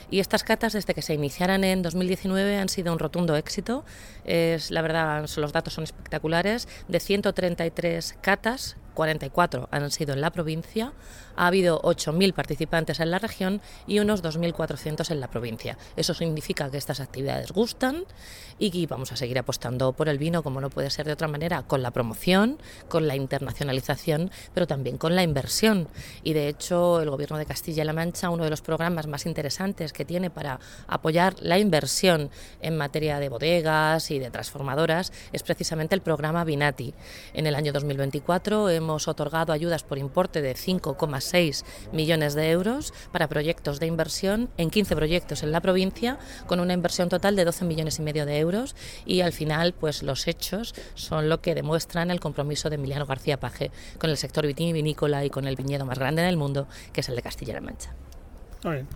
Y estas catas, desde que se iniciaran en 2019, han sido un rotundo éxito. La verdad, los datos son espectaculares. De 133 catas, 44 han sido en la provincia, ha habido 8.000 participantes en la región y unos 2.400 en la provincia. Eso significa que estas actividades gustan y que vamos a seguir apostando por el vino, como no puede ser de otra manera, con la promoción, con la internacionalización, pero también con la inversión. Y de hecho, el Gobierno de Castilla-La Mancha, uno de los programas más interesantes que tiene para apoyar la inversión en materia de bodegas y de transformadoras es precisamente el programa Vinati. En el año 2024 hemos otorgado ayudas por importe de 5,6 millones de euros para proyectos de inversión en 15 proyectos en la provincia, con una inversión total de 12 millones y medio de euros, y al final pues los hechos son lo que demuestran el compromiso de Emiliano García Paje con el sector vitivinícola y con el viñedo más grande del mundo, que es el de Castilla-La Mancha. Muy bien.